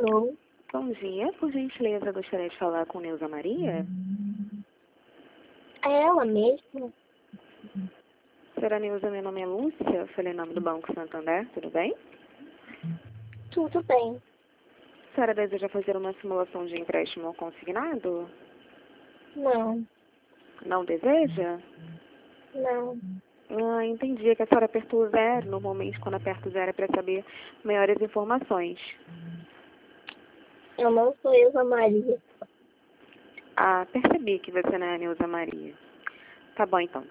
Sou. Bom dia, por gentileza, gostaria de falar com Neuza Maria. É ela mesma? Senhora Neuza, meu nome é Lúcia, falei em nome do Banco Santander, tudo bem? Tudo bem. A senhora deseja fazer uma simulação de empréstimo consignado? Não, Não deseja? não. Entendi, é que a senhora apertou zero. Normalmente, quando aperto zero é para saber maiores informações. Eu não sou Elza Maria. Percebi que você não é a Neuza Maria. Tá bom, então.